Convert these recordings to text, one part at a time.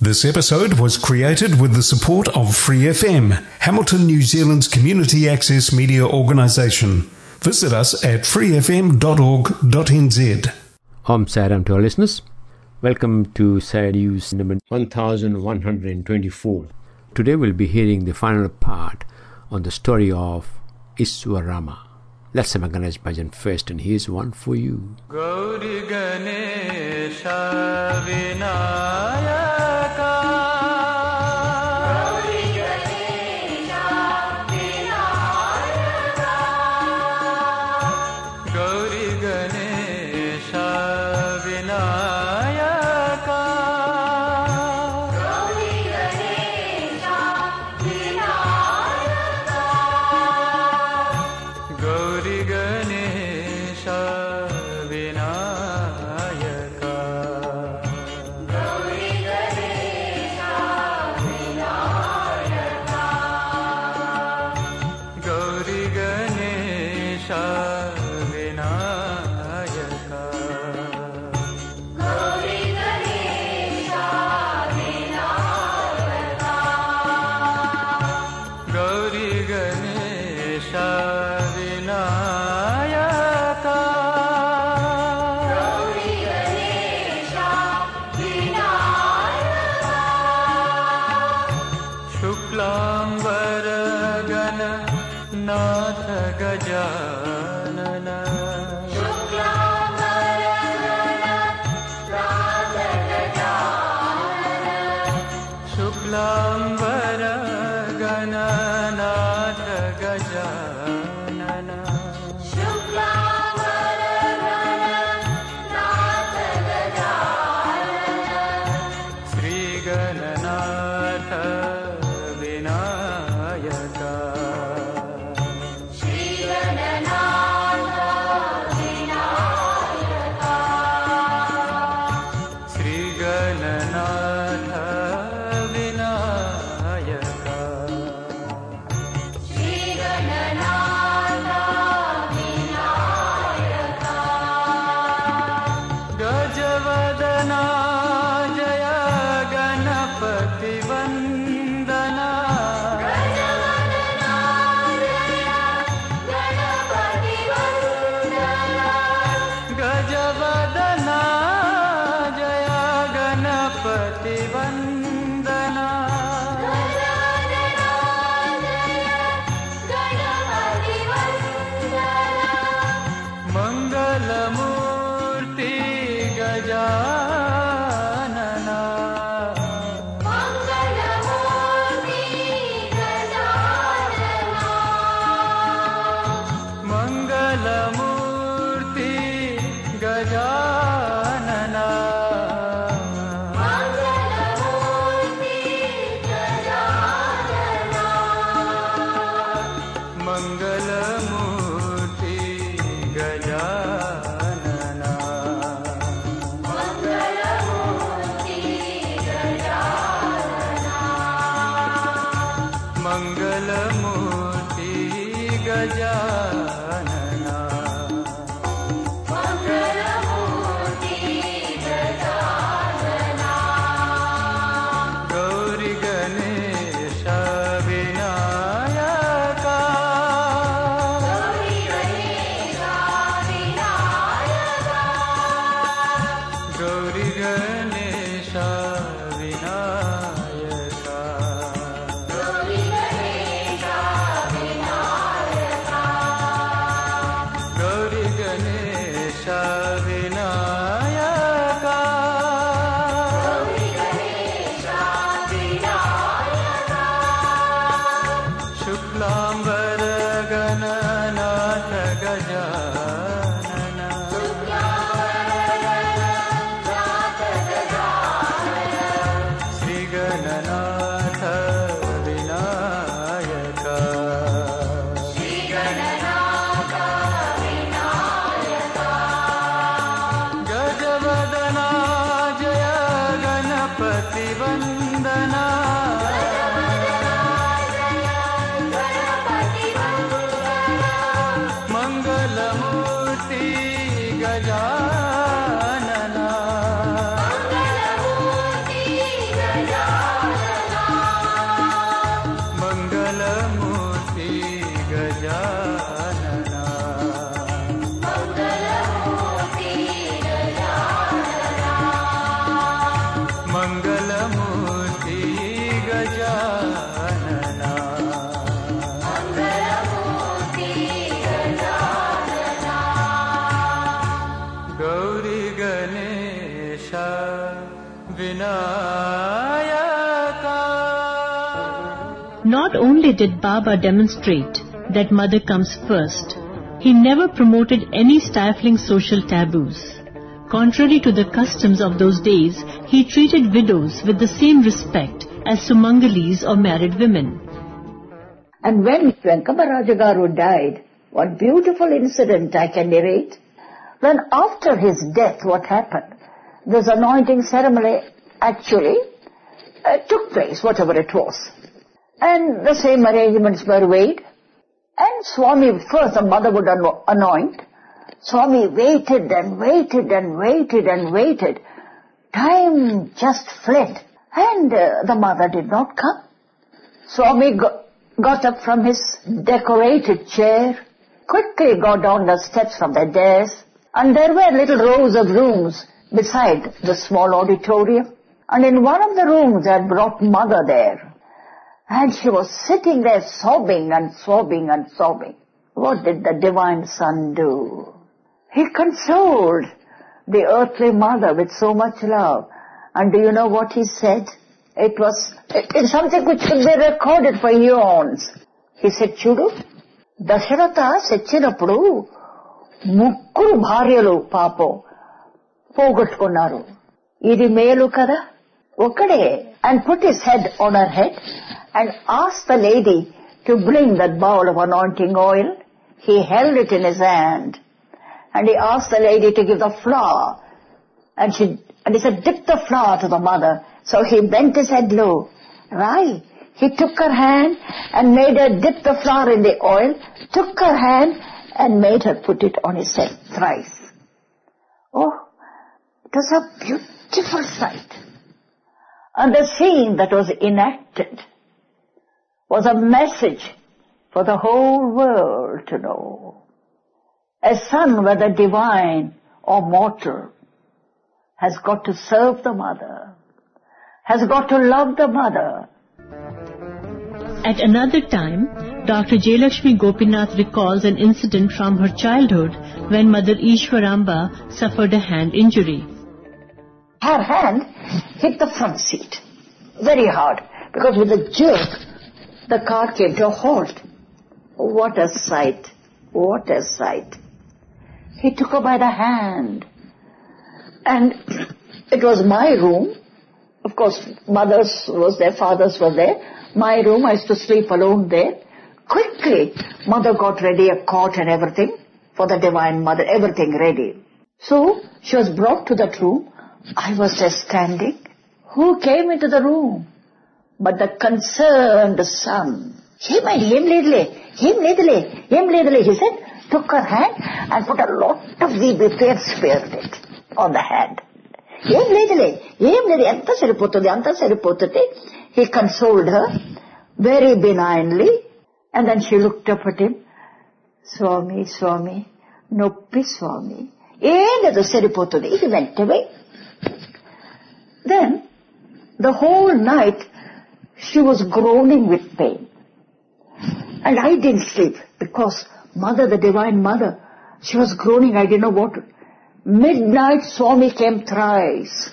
This episode was created with the support of Free FM, Hamilton, New Zealand's community access media organisation. Visit us at freefm.org.nz. Om Saram to our listeners. Welcome to Sad News number 1124. Today we'll be hearing the final part on the story of Iswarama. Let's have a Ganesh Bhajan first, and here's one for you. Gauri Ganesha Vinayaka, Gauri Ganesha Vinayaka, Gauri Ganesha Vinayaka, Gauri Ganesha Vinayaka, Gauri Ganesha Vinayaka, Gauri Ganesha Vinayaka, Gauri Ganesha Vinayaka, Gauri Ganesha Vinayaka, Gauri Ganesha Vinayaka, Gauri Ganesha Vinayaka, Shuklambaradhan Nath Gajanana, Shuklambaradhan Nath Gajanana, Shri Gananatha Vinayaka, Shri Gananatha Vinayaka, Shri Gananatha Vinayaka, Shri Gananatha Vinayaka, Gajavadana Jaya Ganapati Vandana, Gajavadana Jaya Ganapati Vandana, Gajavadana Jaya Ganapati Vandana, Gajavadana Jaya Ganapati Vandana, Mangalamurti Gajanana, Mangalamurti Gajanana, Mangalamurti Gajanana, Mangalamurti Gajanana, Mangalamurti Gajanana, Mangalamurti Gajanana, Mangalamurti Gajanana, Mangalamurti Gajanana, Gauri Ganesha Vinayaka, Gauri Ganesha Vinayaka, Gauri Ganesha Vinayaka, Gauri Ganesha Vinayaka, Gauri Ganesha Vinayaka, Gauri Ganesha Vinayaka, Shuklambaradhan Nath Gajanana, Shuklambaradhan Nath Gajanana, Shri Gananatha Vinayaka, Shri Gananatha Vinayaka, Gajavadana Jaya Ganapati Vandana, Ganapati Vandana, Mangalamurti Gajanana, Mangalamurti Gajanana, मङ्गलमूर्ति Gajanana Gauri Ganesh Vinayaka. Not only did Baba demonstrate that mother comes first, he never promoted any stifling social taboos. Contrary to the customs of those days, he treated widows with the same respect as Sumangalis or married women. And when Venkamaraju Garu died, what beautiful incident I can narrate. When after his death, what happened? This anointing ceremony actually took place, whatever it was. And the same arrangements were made. And Swami, first the mother would anoint. Swami waited and waited and waited and waited. Time just fled. And the mother did not come. Swami got up from his decorated chair, quickly got down the steps from the dais, and there were little rows of rooms beside the small auditorium. And in one of the rooms they had brought mother there. And she was sitting there sobbing and sobbing and sobbing. What did the Divine Son do? He consoled the earthly mother with so much love. And do you know what he said? It's something which could be recorded for eons. He said, Chudu, Dasharatha Sechinappudu Mukkuru Bharyalu Papo Pogattukunnaru. Idi melu kada? Okade. And put his head on her head and asked the lady to bring that bowl of anointing oil. He held it in his hand. And he asked the lady to give the flour. And he said, dip the flour to the mother. So he bent his head low. Right. He took her hand and made her dip the flour in the oil, took her hand and made her put it on his head thrice. Oh, it was a beautiful sight. And the scene that was enacted was a message for the whole world to know. A son, whether divine or mortal, has got to serve the mother, has got to love the mother. At another time, Dr. Jayalakshmi Gopinath recalls an incident from her childhood when Mother Ishwaramba suffered a hand injury. Her hand hit the front seat very hard because with a jerk, the car came to a halt. What a sight! What a sight! He took her by the hand. And it was my room. Of course, mother's was there, father's was there. My room, I used to sleep alone there. Quickly, mother got ready a cot and everything for the Divine Mother, everything ready. So, she was brought to that room. I was just standing. Who came into the room? But the concerned son. He said, took her hand and put a lot of VB and spared it on the hand. He consoled her very benignly, and then she looked up at him. Swami, Swami, Noppi Swami. He went away. Then, the whole night, she was groaning with pain. And I didn't sleep because Mother, the Divine Mother, she was groaning, I didn't know what. Midnight, Swami came thrice.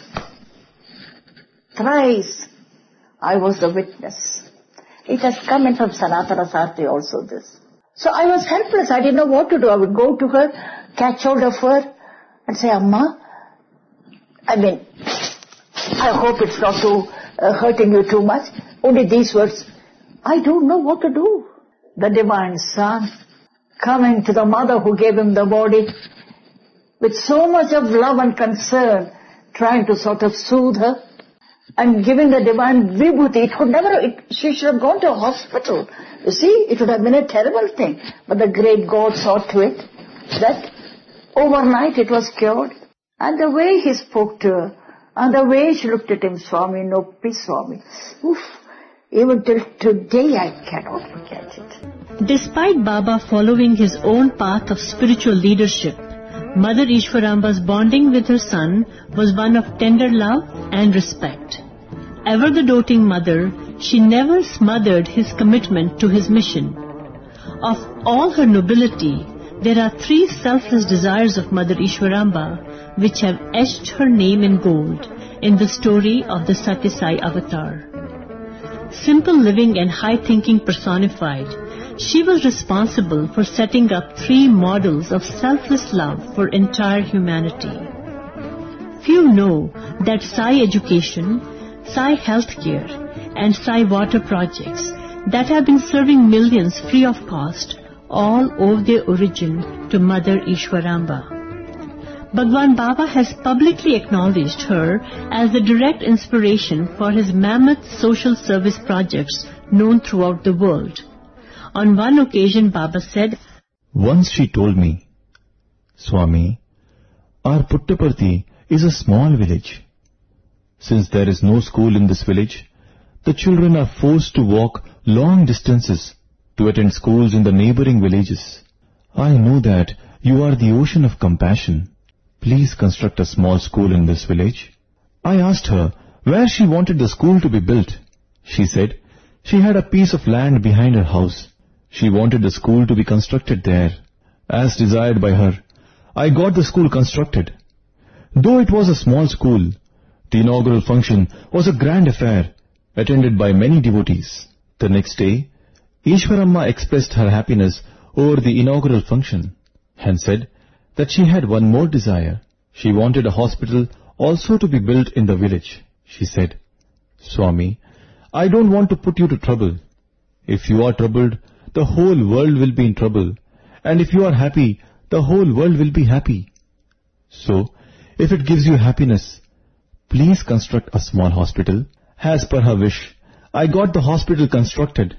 Thrice. I was the witness. It has come in from Sanatana Sarthi also, this. So I was helpless. I didn't know what to do. I would go to her, catch hold of her, and say, Amma, I hope it's not hurting you too much. Only these words. I don't know what to do. The Divine Son, coming to the mother who gave him the body, with so much of love and concern, trying to sort of soothe her, and giving the divine vibhuti. She should have gone to a hospital. You see, it would have been a terrible thing. But the great God saw to it that overnight it was cured. And the way he spoke to her, and the way she looked at him, Swami, Noppi Swami. Oof, even till today I cannot forget it. Despite Baba following his own path of spiritual leadership, Mother Ishwaramba's bonding with her son was one of tender love and respect. Ever the doting mother, she never smothered his commitment to his mission. Of all her nobility, there are 3 selfless desires of Mother Ishwaramba which have etched her name in gold in the story of the Satya Sai avatar. Simple living and high thinking personified, she was responsible for setting up 3 models of selfless love for entire humanity. Few know that Sai Education, Sai Healthcare and Sai Water projects that have been serving millions free of cost all owe their origin to Mother Ishwaramba. Bhagwan Baba has publicly acknowledged her as the direct inspiration for his mammoth social service projects known throughout the world. On one occasion, Baba said, "Once she told me, Swami, our Puttaparthi is a small village. Since there is no school in this village, the children are forced to walk long distances to attend schools in the neighboring villages. I know that you are the ocean of compassion. Please construct a small school in this village." I asked her where she wanted the school to be built. She said she had a piece of land behind her house. She wanted the school to be constructed there. As desired by her, I got the school constructed. Though it was a small school, the inaugural function was a grand affair, attended by many devotees. The next day, Ishwaramma expressed her happiness over the inaugural function and said that she had one more desire. She wanted a hospital also to be built in the village. She said, "Swami, I don't want to put you to trouble. If you are troubled, the whole world will be in trouble, and if you are happy, the whole world will be happy. So, if it gives you happiness, please construct a small hospital." As per her wish, I got the hospital constructed.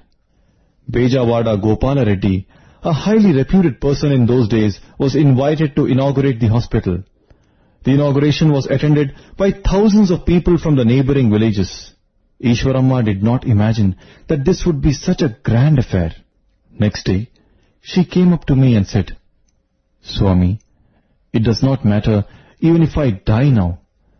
Bejawada Gopala Reddy, a highly reputed person in those days, was invited to inaugurate the hospital. The inauguration was attended by thousands of people from the neighboring villages. Ishwaramma did not imagine that this would be such a grand affair. Next day, she came up to me and said, "Swami, it does not matter even if I die now.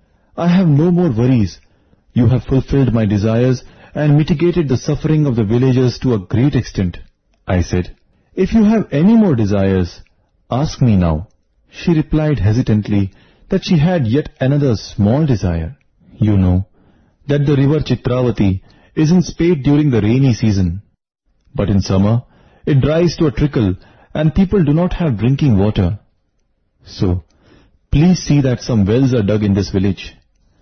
I have no more worries. You have fulfilled my desires and mitigated the suffering of the villagers to a great extent." I said, "If you have any more desires, ask me now." She replied hesitantly that she had yet another small desire. You know that the river Chitravati is in spate during the rainy season, but in summer it dries to a trickle and people do not have drinking water. So, please see that some wells are dug in this village.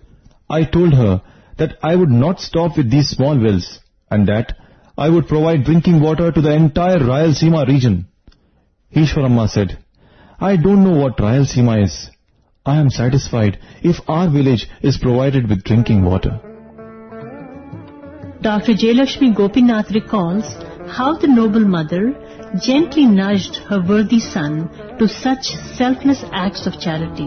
I told her that I would not stop with these small wells and that I would provide drinking water to the entire Rayalaseema region. Ishwaramma said, "I don't know what Rayalaseema is. I am satisfied if our village is provided with drinking water." Dr. Jayalakshmi Gopinath recalls how the noble mother gently nudged her worthy son to such selfless acts of charity.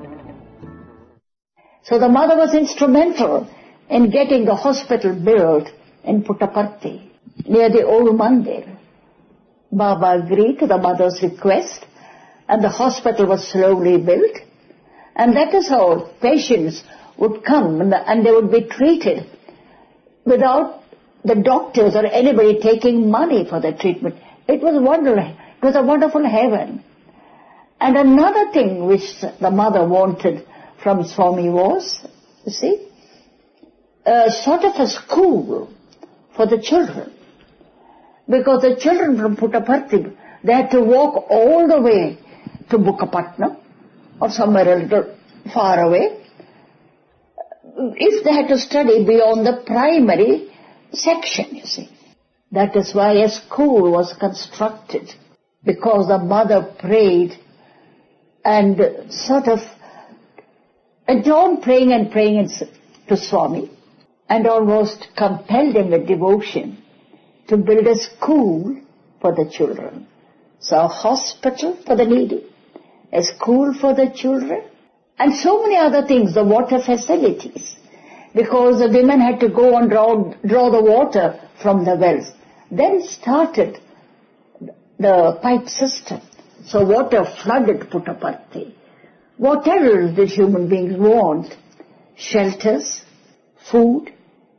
So the mother was instrumental in getting the hospital built in Puttaparthi, near the old mandir. Baba agreed to the mother's request, and the hospital was slowly built. And that is how patients would come and they would be treated without the doctors or anybody taking money for the treatment. It was wonderful. It was a wonderful heaven. And another thing which the mother wanted from Swami was, you see, sort of a school for the children. Because the children from Puttaparthi, they had to walk all the way to Bukkapatnam or somewhere a little far away if they had to study beyond the primary section, you see. That is why a school was constructed, because the mother prayed and sort of went on praying to Swami, and almost compelled him with devotion to build a school for the children. So a hospital for the needy, a school for the children, and so many other things, the water facilities, because the women had to go and draw the water from the wells. Then started the pipe system. So water flooded Puttaparthi. What else did human beings want? Shelters, food,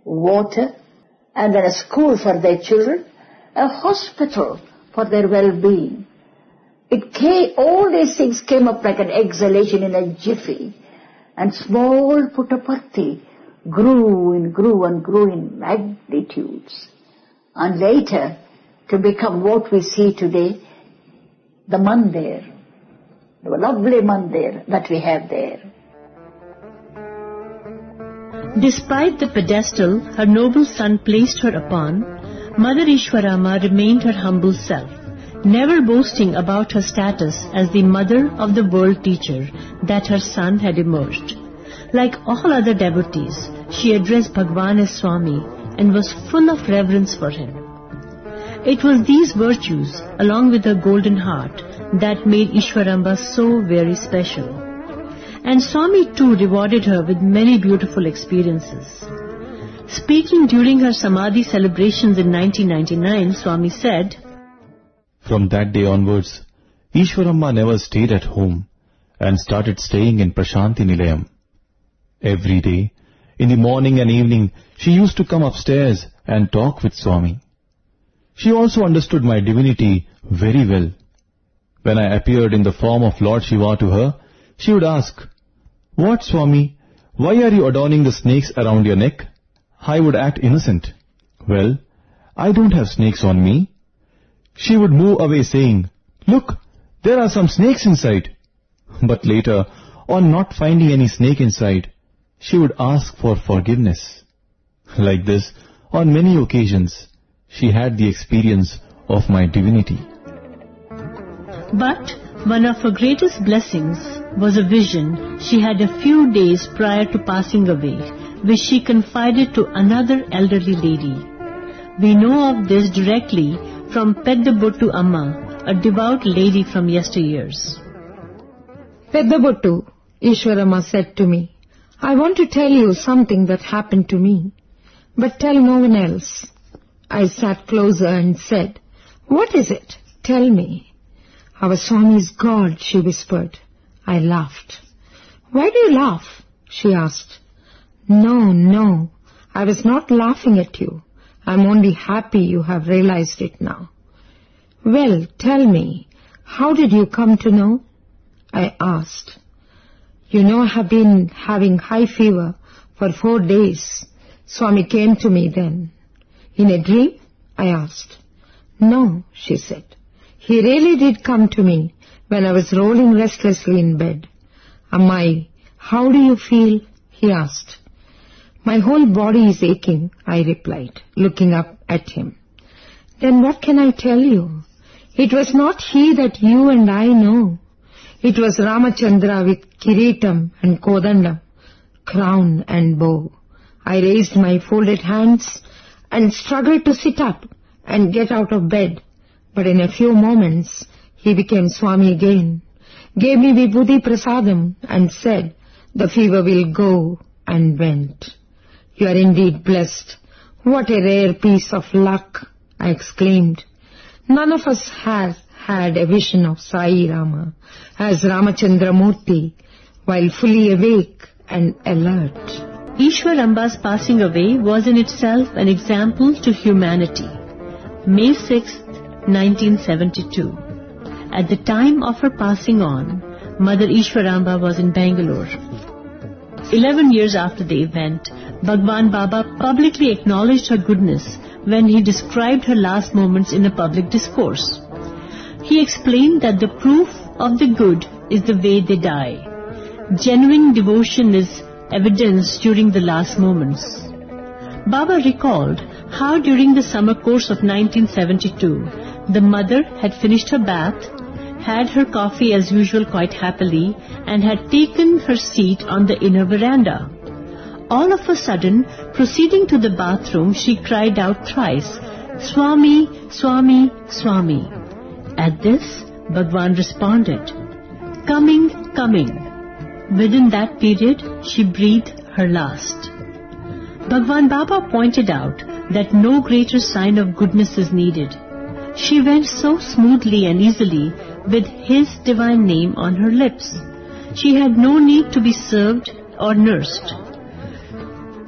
water, and then a school for their children, a hospital for their well-being. All these things came up like an exhalation in a jiffy, and small Puttaparthi grew in magnitudes, and later to become what we see today, the mandir, the lovely mandir that we have there. Despite the pedestal her noble son placed her upon, Mother Ishwarama remained her humble self, never boasting about her status as the mother of the world teacher that her son had emerged. Like all other devotees, she addressed Bhagwan as Swami and was full of reverence for him. It was these virtues, along with her golden heart, that made Ishwaramba so very special. And Swami too rewarded her with many beautiful experiences. Speaking during her Samadhi celebrations in 1999, Swami said, "From that day onwards, Ishwaramba never stayed at home and started staying in Prashanti Nilayam. Every day, in the morning and evening, she used to come upstairs and talk with Swami. She also understood my divinity very well. When I appeared in the form of Lord Shiva to her, she would ask, 'What, Swami, why are you adorning the snakes around your neck?' I would act innocent. 'Well, I don't have snakes on me.' She would move away saying, 'Look, there are some snakes inside.' But later, on not finding any snake inside, she would ask for forgiveness. Like this, on many occasions, she had the experience of my divinity." But one of her greatest blessings was a vision she had a few days prior to passing away, which she confided to another elderly lady. We know of this directly from Peddabottu Amma, a devout lady from yesteryears. "Peddabottu," Ishwarama said to me, "I want to tell you something that happened to me, but tell no one else." I sat closer and said, "What is it? Tell me." "Our Swami is God," she whispered. I laughed. "Why do you laugh?" she asked. No, I was not laughing at you. I'm only happy you have realized it now." "Well, tell me, how did you come to know?" I asked. "You know, I have been having high fever for 4 days. Swami came to me then." "In a dream?" I asked. "No," she said. "He really did come to me when I was rolling restlessly in bed." "Ammai, how do you feel?" he asked. "My whole body is aching," I replied, looking up at him. "Then what can I tell you? It was not he that you and I know. It was Ramachandra with Kiritam and Kodandam, crown and bow." I raised my folded hands and struggled to sit up and get out of bed. But in a few moments, he became Swami again, gave me Vibhuti Prasadam and said, "The fever will go," and went. "You are indeed blessed. What a rare piece of luck," I exclaimed. None of us has had a vision of Sai Rama as Ramachandra Murthy while fully awake and alert. Ishwaramba's passing away was in itself an example to humanity. May 6, 1972. At the time of her passing on, Mother Ishwaramba was in Bangalore. 11 years after the event, Bhagwan Baba publicly acknowledged her goodness when he described her last moments in a public discourse. He explained that the proof of the good is the way they die. Genuine devotion is evidenced during the last moments. Baba recalled how during the summer course of 1972, the mother had finished her bath, had her coffee as usual quite happily, and had taken her seat on the inner veranda. All of a sudden, proceeding to the bathroom, she cried out thrice, "Swami, Swami, Swami." At this, Bhagwan responded, "Coming, coming." Within that period, she breathed her last. Bhagwan Baba pointed out that no greater sign of goodness is needed. She went so smoothly and easily with his divine name on her lips. She had no need to be served or nursed.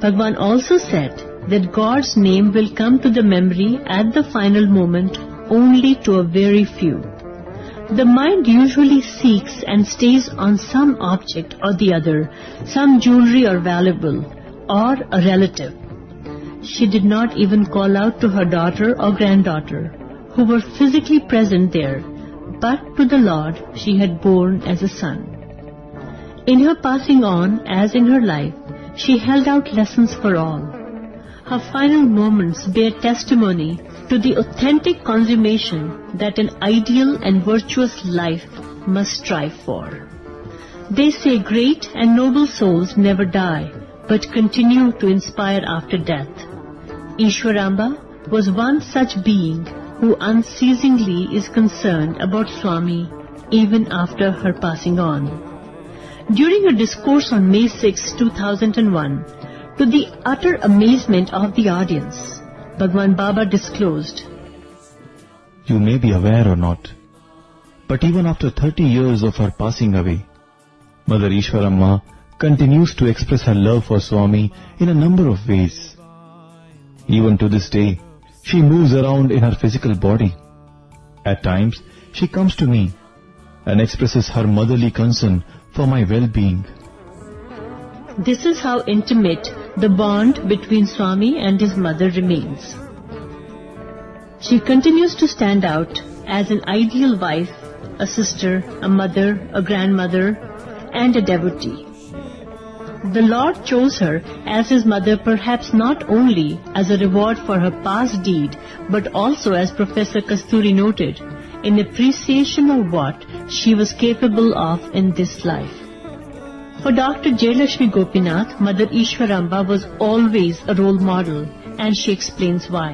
Bhagwan also said that God's name will come to the memory at the final moment only to a very few. The mind usually seeks and stays on some object or the other, some jewelry or valuable, or a relative. She did not even call out to her daughter or granddaughter, who were physically present there, but to the Lord she had borne as a son. In her passing on, as in her life, she held out lessons for all. Her final moments bear testimony to the authentic consummation that an ideal and virtuous life must strive for. They say great and noble souls never die, but continue to inspire after death. Ishwaramba was one such being who unceasingly is concerned about Swami even after her passing on. During a discourse on May 6, 2001, to the utter amazement of the audience, Bhagwan Baba disclosed, You may be aware or not, but even after 30 years of her passing away, Mother Ishwaramma continues to express her love for Swami in a number of ways. Even to this day, she moves around in her physical body. At times, she comes to me and expresses her motherly concern for my well-being. This is how intimate the bond between Swami and his mother remains. She continues to stand out as an ideal wife, a sister, a mother, a grandmother, and a devotee. The Lord chose her as his mother perhaps not only as a reward for her past deed, but also, as Professor Kasturi noted, in appreciation of what she was capable of in this life. For Dr. Jayalakshmi Gopinath, Mother Ishwaramba was always a role model, and she explains why.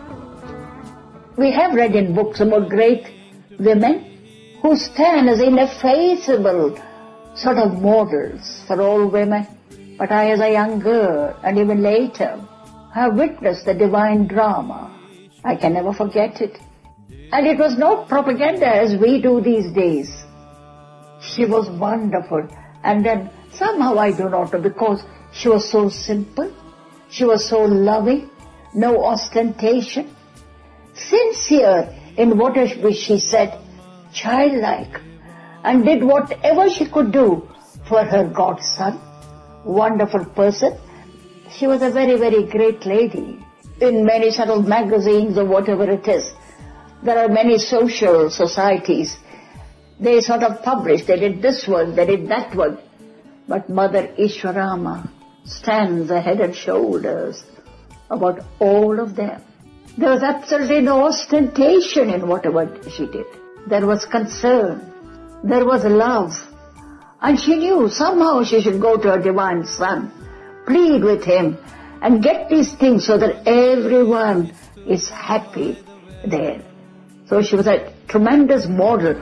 We have read in books about great women who stand as ineffaceable sort of models for all women. But I, as a young girl, and even later, have witnessed the divine drama. I can never forget it. And it was not propaganda as we do these days. She was wonderful. And then somehow, I do not know, because she was so simple, she was so loving, no ostentation, sincere in whatever she said, childlike, and did whatever she could do for her godson. Wonderful person. She was a very, very great lady. In many sort of magazines or whatever it is, there are many social societies. They sort of publish, they did this one, they did that one. But Mother Ishwarama stands head and shoulders about all of them. There was absolutely no ostentation in whatever she did. There was concern. There was love. And she knew somehow she should go to her divine son, plead with him, and get these things so that everyone is happy there. So she was a tremendous model.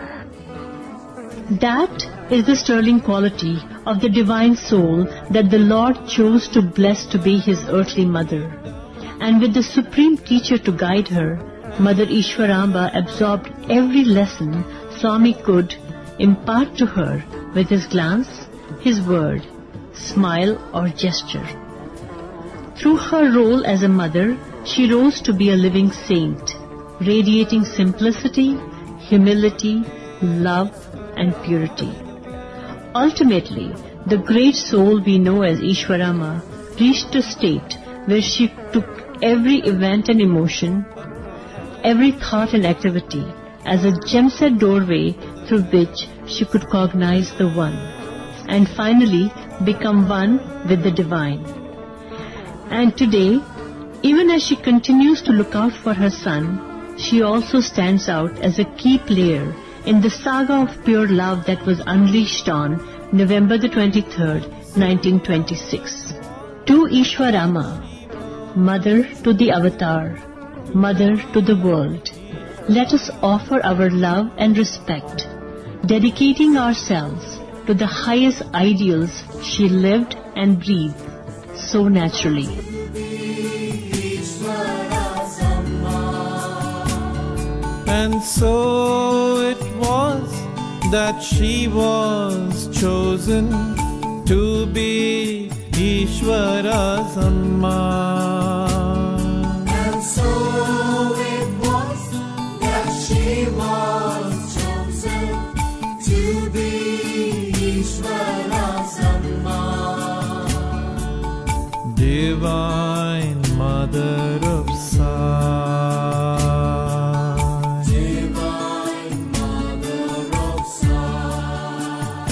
That is the sterling quality of the divine soul that the Lord chose to bless to be his earthly mother. And with the supreme teacher to guide her, Mother Ishwaramba absorbed every lesson Swami could impart to her with his glance, his word, smile or gesture. Through her role as a mother, she rose to be a living saint, radiating simplicity, humility, love and purity. Ultimately, the great soul we know as Ishwarama reached a state where she took every event and emotion, every thought and activity as a gem-set doorway through which she could cognize the One, and finally become one with the Divine. And today, even as she continues to look out for her son, she also stands out as a key player in the saga of pure love that was unleashed on November the 23rd, 1926. To Ishwarama, Mother to the Avatar, Mother to the world, let us offer our love and respect, dedicating ourselves to the highest ideals she lived and breathed so naturally. And so it was that she was chosen to be Ishvara's Amma. And so it was that she was chosen to be Ishvara's Amma, Divine Mother of Sai, Divine Mother of Sai,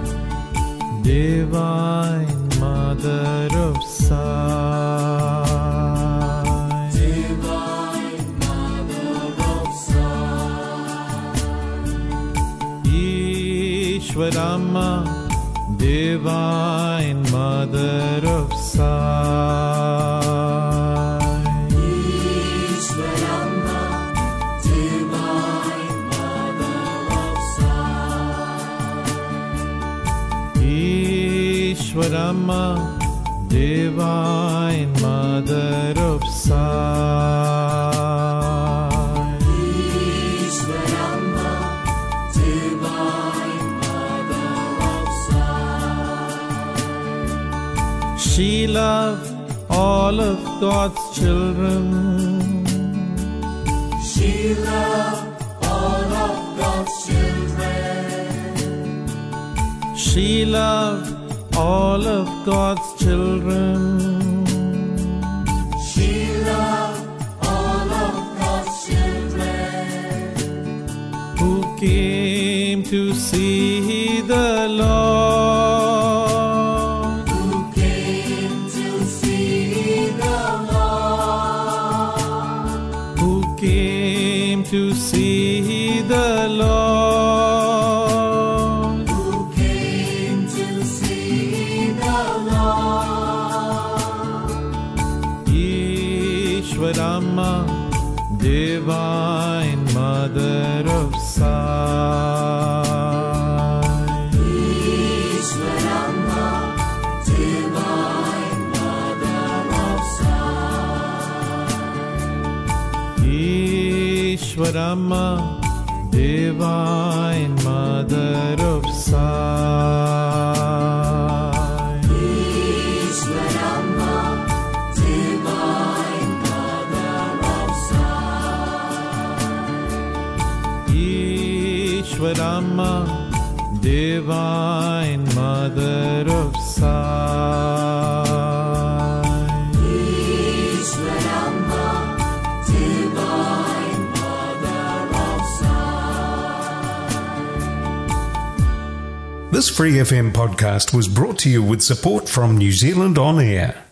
Divine Mother of Sai, Divine Mother of Sai, Ishvarama, Divine Mother of Sai, Ishvarama, Divine Mother of Sai, Ishvarama, Divine Mother of Sai, Ishvarama, Divine Mother of Sai. She loved all of God's children. She loved all of God's children. She loved all of God's children. She loved all of God's children Who came to see the Lord, who came to see the Lord, who came to see the Lord, who came to see the Lord. Ishvarama, Divine Mother of Sai, Ishvarama, Divine Mother of Sai, Ishvarama, Divine Mother of Sai, Ishvarama, Divine Mother of Sai, Ishvarama, Divine Mother of Sai, Ishvarama, Divine Mother of Sai. This Free FM podcast was brought to you with support from New Zealand On Air.